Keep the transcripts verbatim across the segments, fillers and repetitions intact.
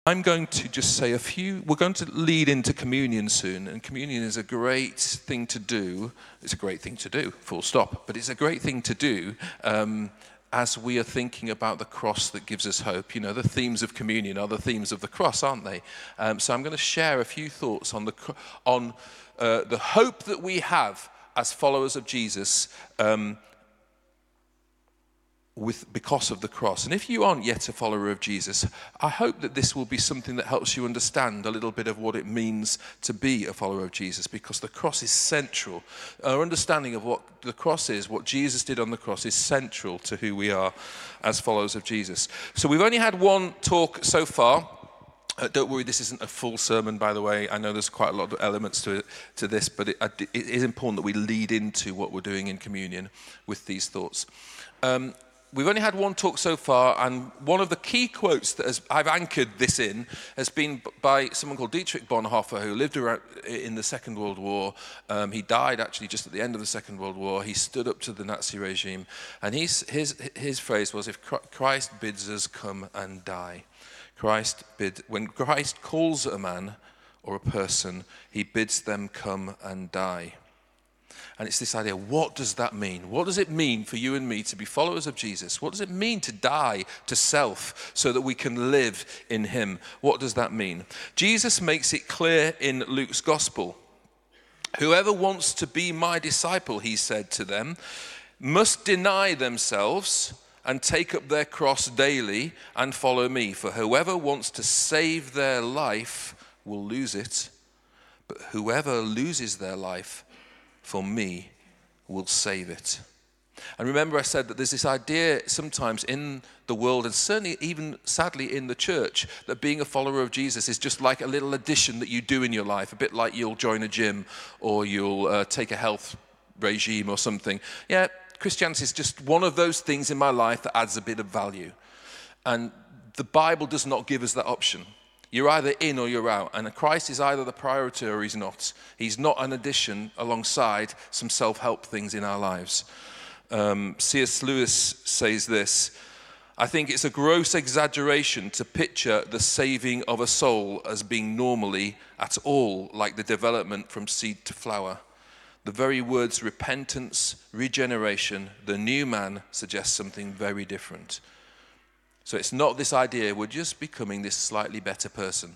I'm going to just say a few, we're going to lead into communion soon, and communion is a great thing to do. It's a great thing to do, full stop, but it's a great thing to do um, as we are thinking about the cross that gives us hope. You know, the themes of communion are the themes of the cross, aren't they? Um, so I'm going to share a few thoughts on the, on, uh, the hope that we have as followers of Jesus um, with because of the cross. And if you aren't yet a follower of Jesus, I hope that this will be something that helps you understand a little bit of what it means to be a follower of Jesus, because the cross is central. Our understanding of what the cross is, what Jesus did on the cross, is central to who we are as followers of Jesus. So we've only had one talk so far. Uh, don't worry, this isn't a full sermon, by the way. I know there's quite a lot of elements to it, to this, but it, it is important that we lead into what we're doing in communion with these thoughts. Um, We've only had one talk so far, and one of the key quotes that has, I've anchored this in has been by someone called Dietrich Bonhoeffer, who lived around in the Second World War. Um, he died actually just at the end of the Second World War. He stood up to the Nazi regime, and he's, his, his phrase was, if Christ bids us come and die. Christ bid, when Christ calls a man or a person, he bids them come and die. And it's this idea, what does that mean? What does it mean for you and me to be followers of Jesus? What does it mean to die to self so that we can live in him? What does that mean? Jesus makes it clear in Luke's gospel. Whoever wants to be my disciple, he said to them, must deny themselves and take up their cross daily and follow me. For whoever wants to save their life will lose it, but whoever loses their life for me will save it. And remember, I said that there's this idea sometimes in the world, and certainly even sadly in the church, that being a follower of Jesus is just like a little addition that you do in your life, a bit like you'll join a gym or you'll uh, take a health regime or something. Yeah, Christianity is just one of those things in my life that adds a bit of value. And the Bible does not give us that option. You're either in or you're out, and Christ is either the priority or he's not. He's not an addition alongside some self-help things in our lives. Um, C S Lewis says this, I think it's a gross exaggeration to picture the saving of a soul as being normally at all like the development from seed to flower. The very words repentance, regeneration, the new man suggests something very different. So it's not this idea, we're just becoming this slightly better person.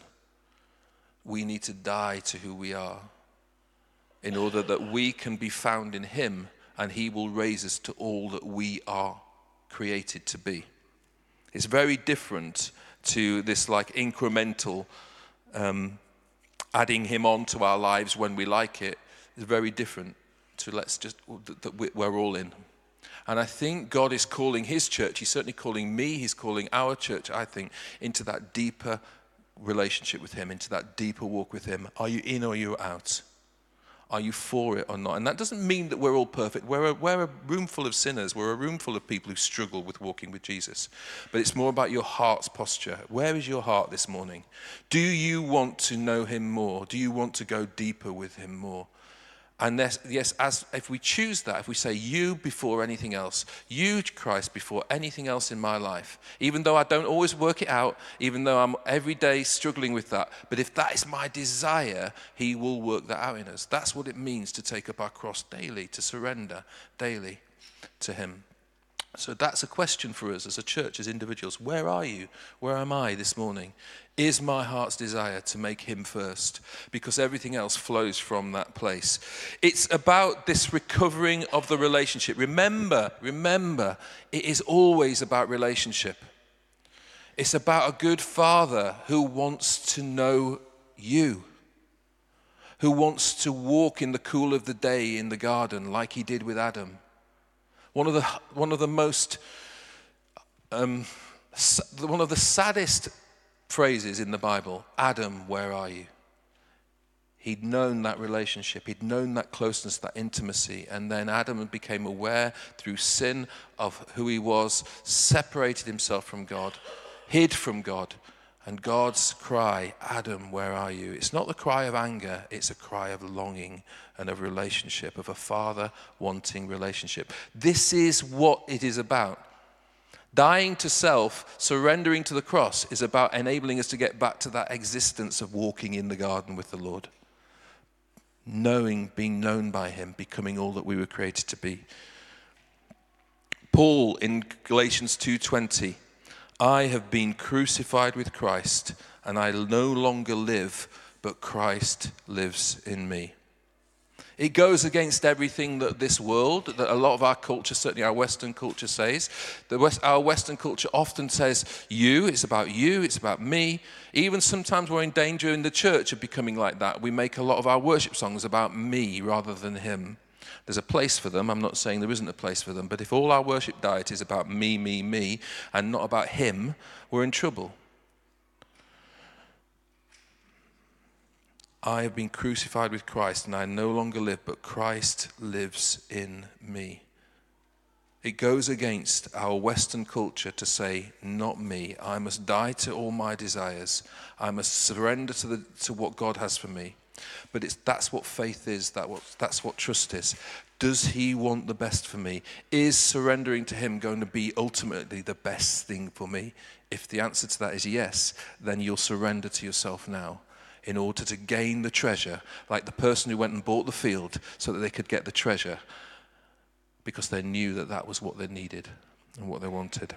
We need to die to who we are in order that we can be found in him and he will raise us to all that we are created to be. It's very different to this like incremental um, adding him on to our lives when we like it. It's very different to let's just, that we're all in. And I think God is calling his church, he's certainly calling me, he's calling our church, I think, into that deeper relationship with him, into that deeper walk with him. Are you in or are you out? Are you for it or not? And that doesn't mean that we're all perfect. We're a, we're a room full of sinners. We're a room full of people who struggle with walking with Jesus. But it's more about your heart's posture. Where is your heart this morning? Do you want to know him more? Do you want to go deeper with him more? And this, yes, as if we choose that, if we say you before anything else, you, Christ, before anything else in my life, even though I don't always work it out, even though I'm every day struggling with that, but if that is my desire, he will work that out in us. That's what it means to take up our cross daily, to surrender daily to him. So that's a question for us as a church, as individuals. Where are you? Where am I this morning? Is my heart's desire to make him first? Because everything else flows from that place. It's about this recovering of the relationship. Remember, remember, it is always about relationship. It's about a good father who wants to know you, who wants to walk in the cool of the day in the garden like he did with Adam. One of the one of the most um, one of the saddest phrases in the Bible, Adam, where are you? He'd known that relationship, he'd known that closeness, that intimacy, and then Adam became aware through sin of who he was, separated himself from God, hid from God, and God's cry, Adam, where are you? It's not the cry of anger, it's a cry of longing and of relationship, of a father wanting relationship. This is what it is about. Dying to self, surrendering to the cross, is about enabling us to get back to that existence of walking in the garden with the Lord. Knowing, being known by him, becoming all that we were created to be. Paul in Galatians two twenty, I have been crucified with Christ, and I no longer live, but Christ lives in me. It goes against everything that this world, that a lot of our culture, certainly our Western culture says. The West, our Western culture often says, you, it's about you, it's about me. Even sometimes we're in danger in the church of becoming like that. We make a lot of our worship songs about me rather than him. There's a place for them. I'm not saying there isn't a place for them. But if all our worship diet is about me, me, me, and not about him, we're in trouble. I have been crucified with Christ, and I no longer live, but Christ lives in me. It goes against our Western culture to say, not me. I must die to all my desires. I must surrender to the to what God has for me. But it's that's what faith is. That what that's what trust is. Does he want the best for me? Is surrendering to him going to be ultimately the best thing for me? If the answer to that is yes, then you'll surrender to yourself now, in order to gain the treasure, like the person who went and bought the field so that they could get the treasure, because they knew that that was what they needed and what they wanted.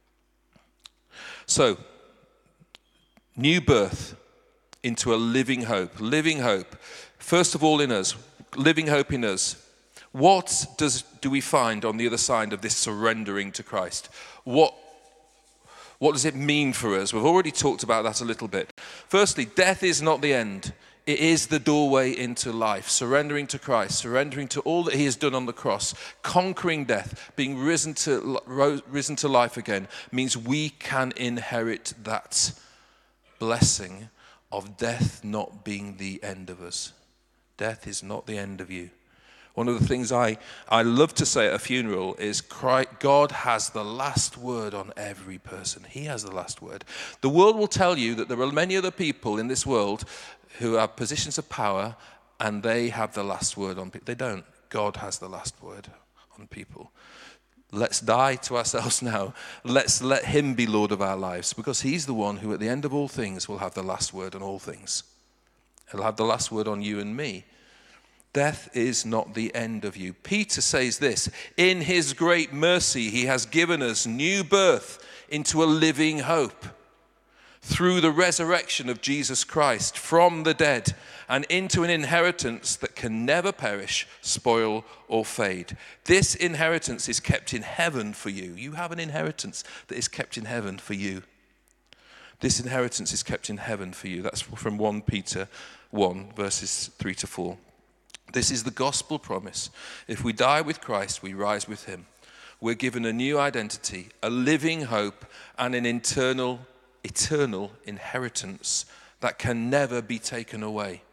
So, new birth into a living hope. Living hope. First of all in us. Living hope in us. What does do we find on the other side of this surrendering to Christ? What What does it mean for us? We've already talked about that a little bit. Firstly, death is not the end. It is the doorway into life. Surrendering to Christ, surrendering to all that he has done on the cross, conquering death, being risen to, risen to life again, means we can inherit that blessing of death not being the end of us. Death is not the end of you. One of the things I, I love to say at a funeral is Christ, God has the last word on every person. He has the last word. The world will tell you that there are many other people in this world who have positions of power and they have the last word on people. They don't. God has the last word on people. Let's die to ourselves now. Let's let him be Lord of our lives, because he's the one who at the end of all things will have the last word on all things. He'll have the last word on you and me. Death is not the end of you. Peter says this, in his great mercy, he has given us new birth into a living hope through the resurrection of Jesus Christ from the dead and into an inheritance that can never perish, spoil, or fade. This inheritance is kept in heaven for you. You have an inheritance that is kept in heaven for you. This inheritance is kept in heaven for you. That's from First Peter one, verses three to four. This is the gospel promise. If we die with Christ, we rise with him. We're given a new identity, a living hope, and an internal, eternal inheritance that can never be taken away.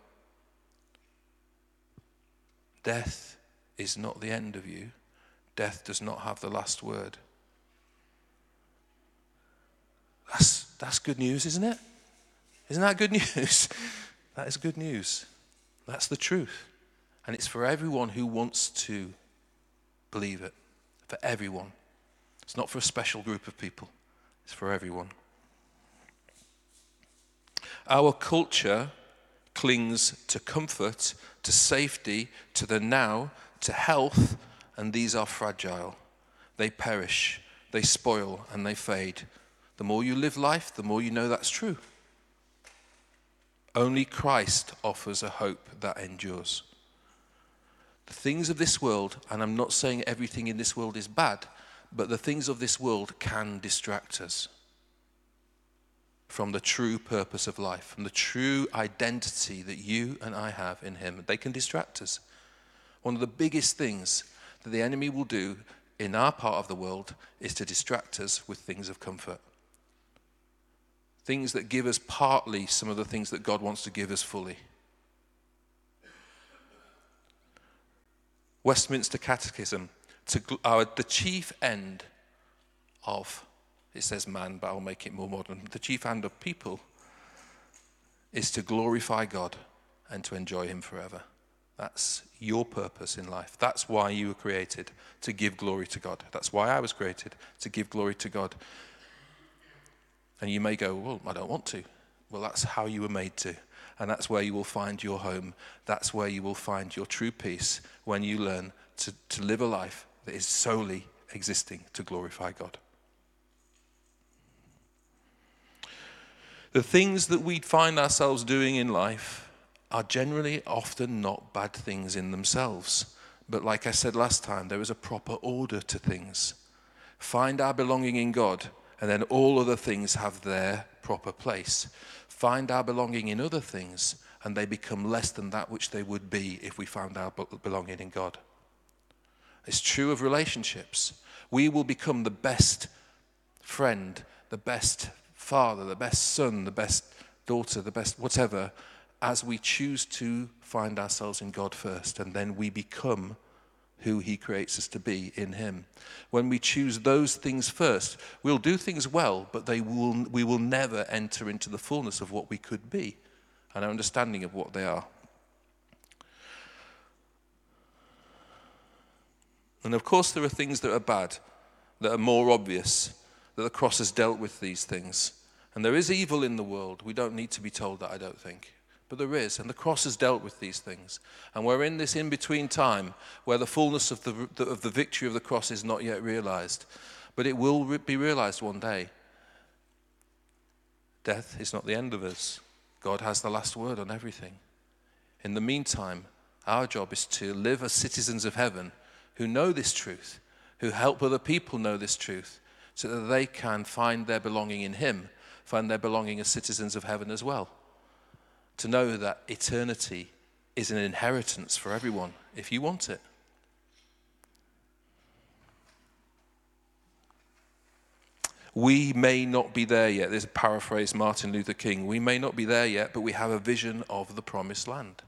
Death is not the end of you. Death does not have the last word. That's, that's good news, isn't it? Isn't that good news? That is good news. That's the truth. And it's for everyone who wants to believe it. For everyone. It's not for a special group of people. It's for everyone. Our culture clings to comfort, to safety, to the now, to health, and these are fragile. They perish, they spoil, and they fade. The more you live life, the more you know that's true. Only Christ offers a hope that endures. The things of this world, and I'm not saying everything in this world is bad, but the things of this world can distract us from the true purpose of life, from the true identity that you and I have in him. They can distract us. One of the biggest things that the enemy will do in our part of the world is to distract us with things of comfort. Things that give us partly some of the things that God wants to give us fully. Westminster Catechism, to our, the chief end of, it says man, but I'll make it more modern, the chief end of people is to glorify God and to enjoy him forever. That's your purpose in life. That's why you were created, to give glory to God. That's why I was created, to give glory to God. And you may go, well, I don't want to. Well, that's how you were made to. And that's where you will find your home. That's where you will find your true peace when you learn to, to live a life that is solely existing to glorify God. The things that we find ourselves doing in life are generally often not bad things in themselves. But like I said last time, there is a proper order to things. Find our belonging in God, and then all other things have their proper place. Find our belonging in other things, and they become less than that which they would be if we found our belonging in God. It's true of relationships. We will become the best friend, the best father, the best son, the best daughter, the best whatever, as we choose to find ourselves in God first, and then we become who he creates us to be in him. When we choose those things first, we'll do things well, but they will, we will never enter into the fullness of what we could be and our understanding of what they are. And of course there are things that are bad, that are more obvious, that the cross has dealt with these things. And there is evil in the world. We don't need to be told that, I don't think. But there is, and the cross has dealt with these things. And we're in this in-between time where the fullness of the, of the victory of the cross is not yet realized. But it will re- be realized one day. Death is not the end of us. God has the last word on everything. In the meantime, our job is to live as citizens of heaven who know this truth, who help other people know this truth, so that they can find their belonging in him, find their belonging as citizens of heaven as well. To know that eternity is an inheritance for everyone, if you want it. We may not be there yet. There's a paraphrase Martin Luther King. We may not be there yet, but we have a vision of the promised land.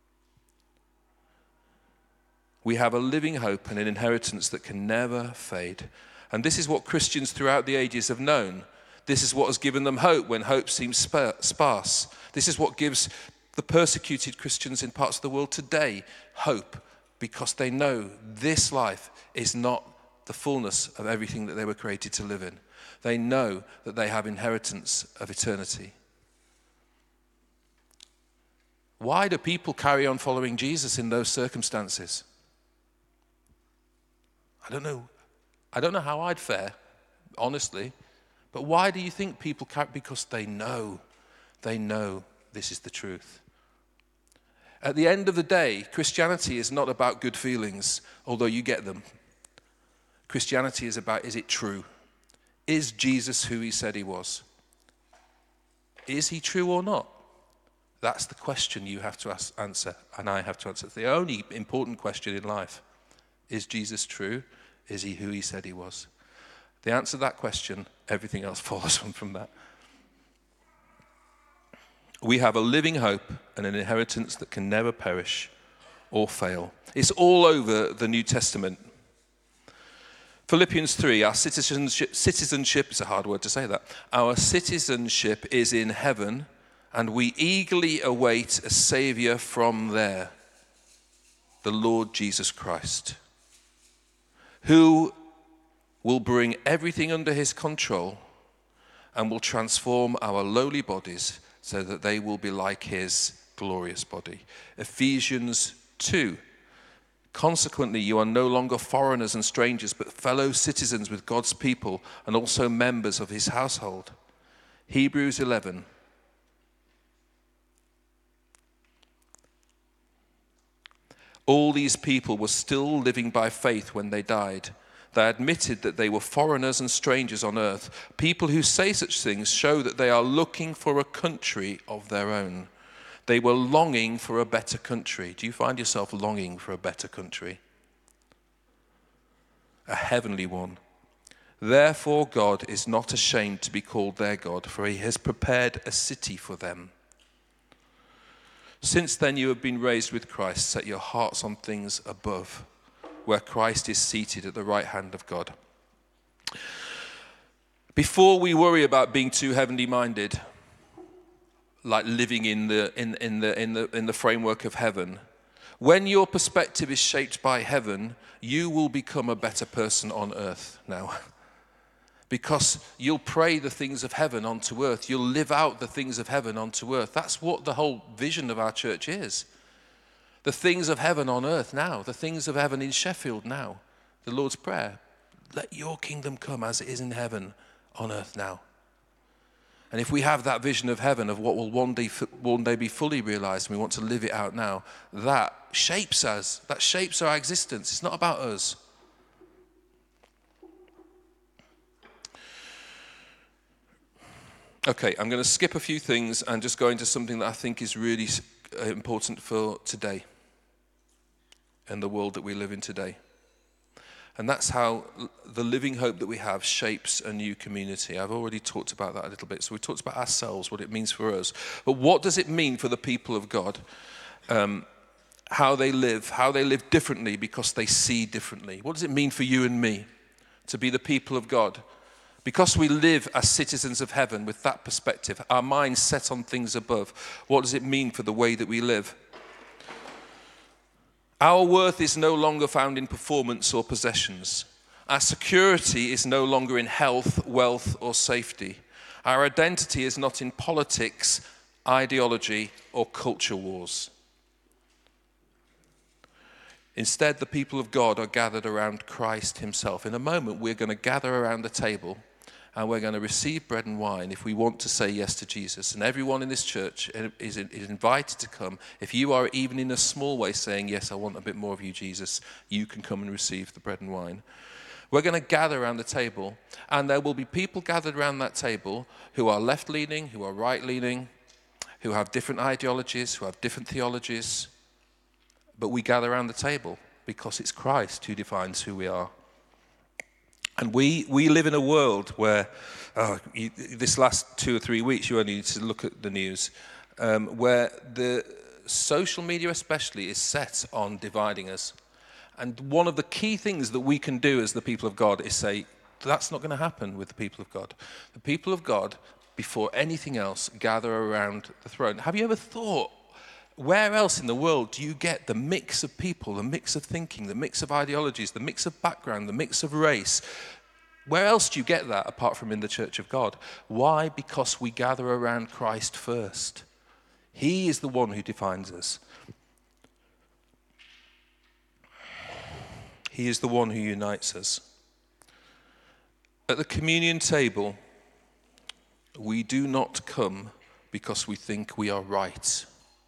We have a living hope and an inheritance that can never fade. And this is what Christians throughout the ages have known. This is what has given them hope when hope seems sparse. This is what gives the persecuted Christians in parts of the world today hope, because they know this life is not the fullness of everything that they were created to live in. They know that they have inheritance of eternity. Why do people carry on following Jesus in those circumstances? I don't know. I don't know how I'd fare, honestly. But why do you think people carry? Because they know. They know this is the truth. At the end of the day, Christianity is not about good feelings, although you get them. Christianity is about, is it true? Is Jesus who he said he was? Is he true or not? That's the question you have to ask, answer, and I have to answer. It's the only important question in life. Is Jesus true? Is he who he said he was? The answer to that question, everything else follows on from that. We have a living hope and an inheritance that can never perish or fail. It's all over the New Testament. Philippians three, our citizenship, citizenship, it's a hard word to say that, our citizenship is in heaven, and we eagerly await a Savior from there, the Lord Jesus Christ, who will bring everything under his control and will transform our lowly bodies so that they will be like his glorious body. Ephesians two. Consequently, you are no longer foreigners and strangers, but fellow citizens with God's people and also members of his household. Hebrews eleven. All these people were still living by faith when they died. They admitted that they were foreigners and strangers on earth. People who say such things show that they are looking for a country of their own. They were longing for a better country. Do you find yourself longing for a better country? A heavenly one. Therefore, God is not ashamed to be called their God, for he has prepared a city for them. Since then you have been raised with Christ. Set your hearts on things above, where Christ is seated at the right hand of God. Before we worry about being too heavenly minded, like living in the in, in the in the in the framework of heaven, When your perspective is shaped by heaven, you will become a better person on earth now. Because you'll pray the things of heaven onto earth. You'll live out the things of heaven onto earth. That's what the whole vision of our church is. The things of heaven on earth now. The things of heaven in Sheffield now. The Lord's Prayer. Let your kingdom come as it is in heaven on earth now. And if we have that vision of heaven, of what will one day, one day be fully realized, and we want to live it out now, that shapes us. That shapes our existence. It's not about us. Okay, I'm going to skip a few things and just go into something that I think is really important for today and the world that we live in today. And that's how the living hope that we have shapes a new community. I've already talked about that a little bit. So we talked about ourselves, what it means for us. But what does it mean for the people of God? Um, how they live, how they live differently because they see differently. What does it mean for you and me to be the people of God? Because we live as citizens of heaven with that perspective, our minds set on things above, what does it mean for the way that we live? Our worth is no longer found in performance or possessions. Our security is no longer in health, wealth, or safety. Our identity is not in politics, ideology, or culture wars. Instead, the people of God are gathered around Christ himself. In a moment, we're going to gather around the table and we're going to receive bread and wine if we want to say yes to Jesus. And everyone in this church is invited to come. If you are even in a small way saying, yes, I want a bit more of you, Jesus, you can come and receive the bread and wine. We're going to gather around the table, and there will be people gathered around that table who are left-leaning, who are right-leaning, who have different ideologies, who have different theologies. But we gather around the table because it's Christ who defines who we are. And we, we live in a world where, oh, you, this last two or three weeks, you only need to look at the news, um, where the social media especially is set on dividing us. And one of the key things that we can do as the people of God is say, that's not going to happen with the people of God. The people of God, before anything else, gather around the throne. Have you ever thought, where else in the world do you get the mix of people, the mix of thinking, the mix of ideologies, the mix of background, the mix of race? Where else do you get that apart from in the church of God? Why? Because we gather around Christ first. He is the one who defines us. He is the one who unites us. At the communion table, we do not come because we think we are right.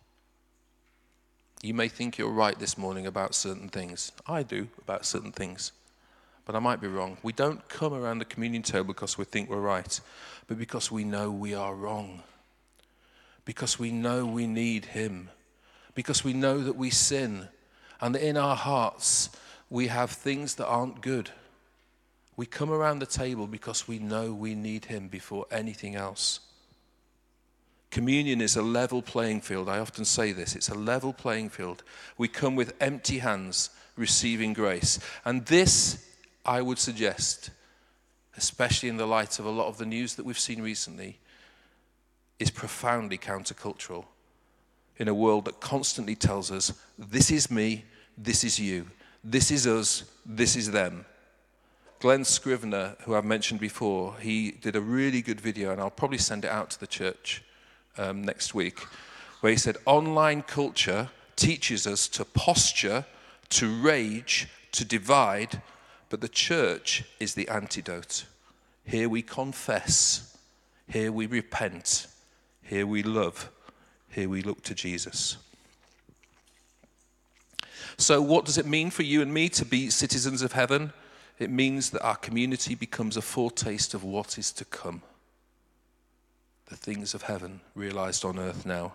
You may think you're right this morning about certain things. I do about certain things. But I might be wrong. We don't come around the communion table because we think we're right, but because we know we are wrong. Because we know we need him. Because we know that we sin. And that in our hearts, we have things that aren't good. We come around the table because we know we need him before anything else. Communion is a level playing field. I often say this. It's a level playing field. We come with empty hands, receiving grace. And this, I would suggest, especially in the light of a lot of the news that we've seen recently, is profoundly countercultural in a world that constantly tells us, this is me, this is you, this is us, this is them. Glenn Scrivener, who I've mentioned before, he did a really good video, and I'll probably send it out to the church Um, next week, where he said online culture teaches us to posture, to rage, to divide, but the church is the antidote. Here we confess, here we repent, here we love, here we look to Jesus. So what does it mean for you and me to be citizens of heaven? It means that our community becomes a foretaste of what is to come. The things of heaven realized on earth now.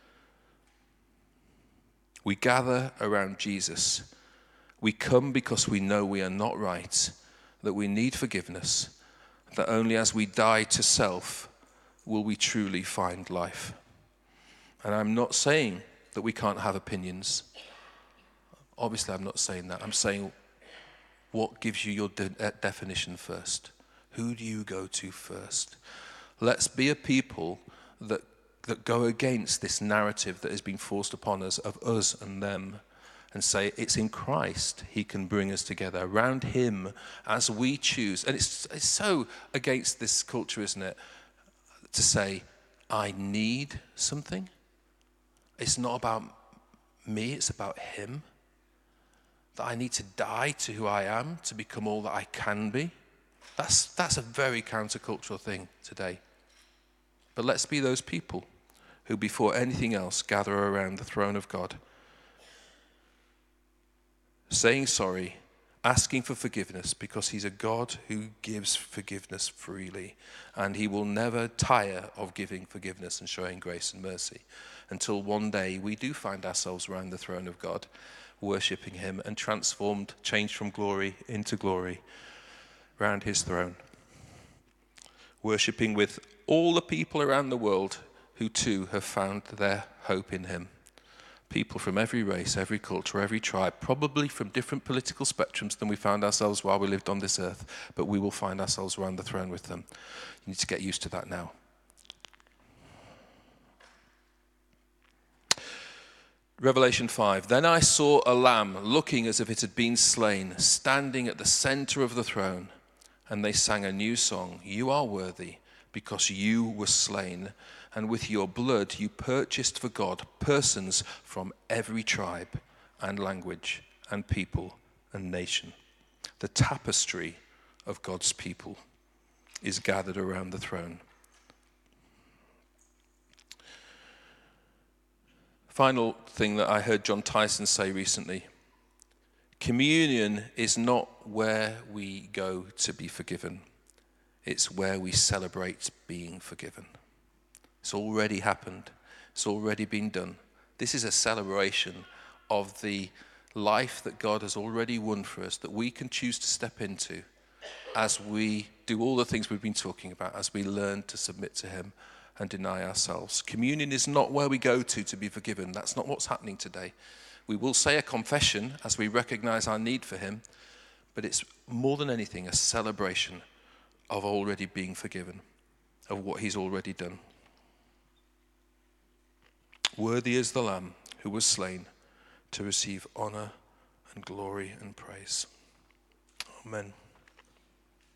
We gather around Jesus. We come because we know we are not right, that we need forgiveness, that only as we die to self will we truly find life. And I'm not saying that we can't have opinions. Obviously, I'm not saying that. I'm saying, what gives you your de- definition first? Who do you go to first? Let's be a people that, that go against this narrative that has been forced upon us of us and them. and say it's in Christ he can bring us together around him as we choose. And it's, it's so against this culture, isn't it, to say, I need something. It's not about me, it's about him. That I need to die to who I am to become all that I can be. That's, that's a very countercultural thing today. But let's be those people who, before anything else, gather around the throne of God, saying sorry, asking for forgiveness, because he's a God who gives forgiveness freely, and he will never tire of giving forgiveness and showing grace and mercy until one day we do find ourselves around the throne of God, worshipping him and transformed, changed from glory into glory around his throne, worshipping with all the people around the world who too have found their hope in him. People from every race, every culture, every tribe, probably from different political spectrums than we found ourselves while we lived on this earth, but we will find ourselves around the throne with them. You need to get used to that now. Revelation five, then I saw a lamb looking as if it had been slain, standing at the center of the throne, and they sang a new song. You are worthy, because you were slain, and with your blood you purchased for God persons from every tribe and language and people and nation. The tapestry of God's people is gathered around the throne. Final thing that I heard John Tyson say recently: communion is not where we go to be forgiven. It's where we celebrate being forgiven. It's already happened. It's already been done. This is a celebration of the life that God has already won for us, that we can choose to step into as we do all the things we've been talking about, as we learn to submit to him and deny ourselves. Communion is not where we go to to be forgiven. That's not what's happening today. We will say a confession as we recognize our need for him, but it's more than anything a celebration of already being forgiven, of what he's already done. Worthy is the Lamb who was slain to receive honor and glory and praise. Amen.